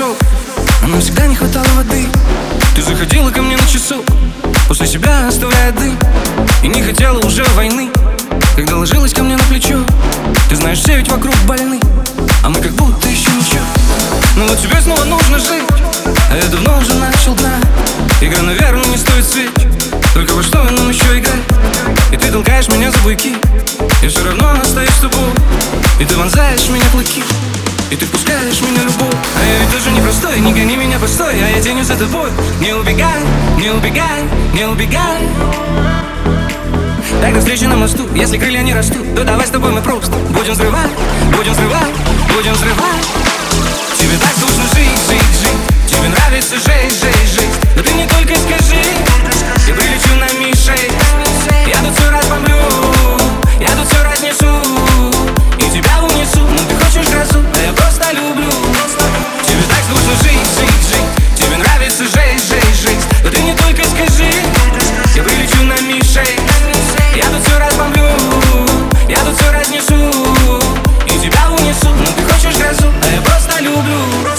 хорошо, но нам всегда не хватало воды. Ты заходила ко мне на часу, после себя оставляя дым, и не хотела уже войны, когда ложилась ко мне на плечо. Ты знаешь, все ведь вокруг больны, а мы как будто еще ничего. Но вот тебе снова нужно жить, а я давно уже начал дна. Игра, наверное, не стоит свеч, только во что нам еще играть? И ты толкаешь меня за буйки, я все равно остаюсь с тобой. И ты вонзаешь в меня клыки, и ты впускаешь меня любовь. А я ведь тоже непростой, не гони меня постой, а я тянусь за тобой. Не убегай, не убегай, не убегай. Так до встречи на мосту, если крылья не растут, то давай с тобой мы просто будем взрывать, будем взрывать, будем взрывать. Тебе так нужно жить, жить, жить, тебе нравится жить, жить, жить. Но ты мне только скажи, я прилечу на Ми-6, я тут все разбомблю, я тут все разнесу и тебя унесу. Ну ты хочешь грозу, да я просто люблю. Тебе так нужно жить, жить, жить, тебе нравится жить, жить, жить. Но ты мне только скажи, я прилечу на Ми-6, я тут все разбомблю, я тут все разнесу и тебя унесу. Ну ты хочешь грозу, да я просто люблю.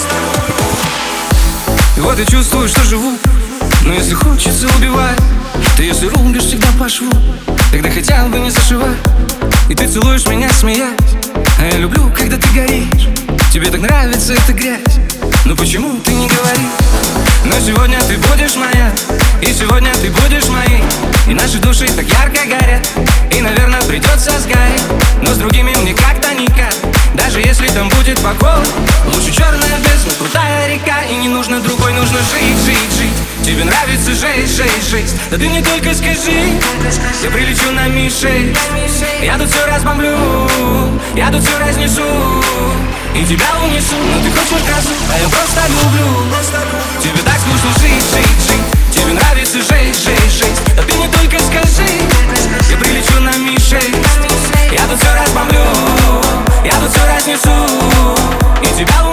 И вот я чувствую, что живу, но если хочется убивать, ты если рубишь всегда по шву, тогда хотя бы не зашивай. И ты целуешь меня, смеясь, а я люблю, когда ты горишь. Тебе так нравится эта грязь, но почему ты не говоришь? Но сегодня ты будешь моя, и сегодня ты будешь моей, и наши души так ярко горят, и, наверное, придется сгореть. Но с другими мне как-то никак, даже если там будет покой. Лучше черная бездна, крутая река, и не нужно другой, нужно жить, жить, жить. Тебе нравится жить, жить, жить, да ты мне только скажи, я прилечу на Ми-6, я тут все разбомблю, я тут все разнесу и тебя унесу. Ну ты хочешь грозу, а я просто люблю. Тебе так скучно жить, жить, жить, тебе нравится жить, жить, жить, да ты мне только скажи, я прилечу на Ми-6, я тут все разбомблю, я тут все разнесу и тебя унесу.